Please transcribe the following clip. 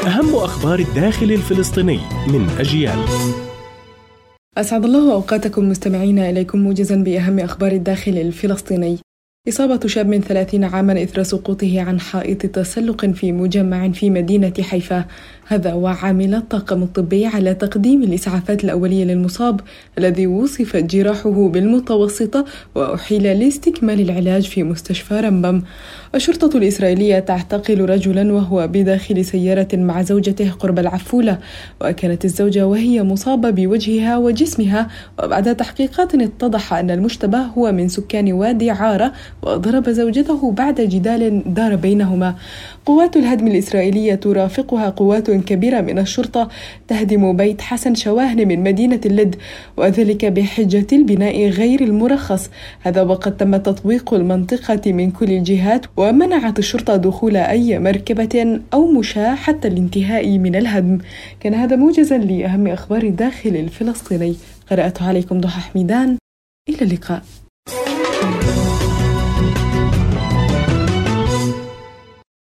أهم أخبار الداخل الفلسطيني من أجيال. أسعد الله أوقاتكم مستمعينا، إليكم موجزا بأهم أخبار الداخل الفلسطيني. إصابة شاب من 30 عاما إثر سقوطه عن حائط تسلق في مجمع في مدينة حيفا. هذا وعامل الطاقم الطبي على تقديم الإسعافات الأولية للمصاب الذي وصفت جراحه بالمتوسطة وأحيل لاستكمال العلاج في مستشفى رمبم. الشرطة الإسرائيلية تعتقل رجلا وهو بداخل سيارة مع زوجته قرب العفولة، وكانت الزوجة وهي مصابة بوجهها وجسمها، وبعد تحقيقات اتضح أن المشتبه هو من سكان وادي عارة وضرب زوجته بعد جدال دار بينهما. قوات الهدم الإسرائيلية ترافقها قوات كبيرة من الشرطة تهدم بيت حسن شواهن من مدينة اللد، وذلك بحجة البناء غير المرخص. هذا وقد تم تطويق المنطقة من كل الجهات، ومنعت الشرطة دخول أي مركبة أو مشاة حتى الانتهاء من الهدم. كان هذا موجزا لأهم أخبار الداخل الفلسطيني، قرأته عليكم ضحى حميدان. إلى اللقاء.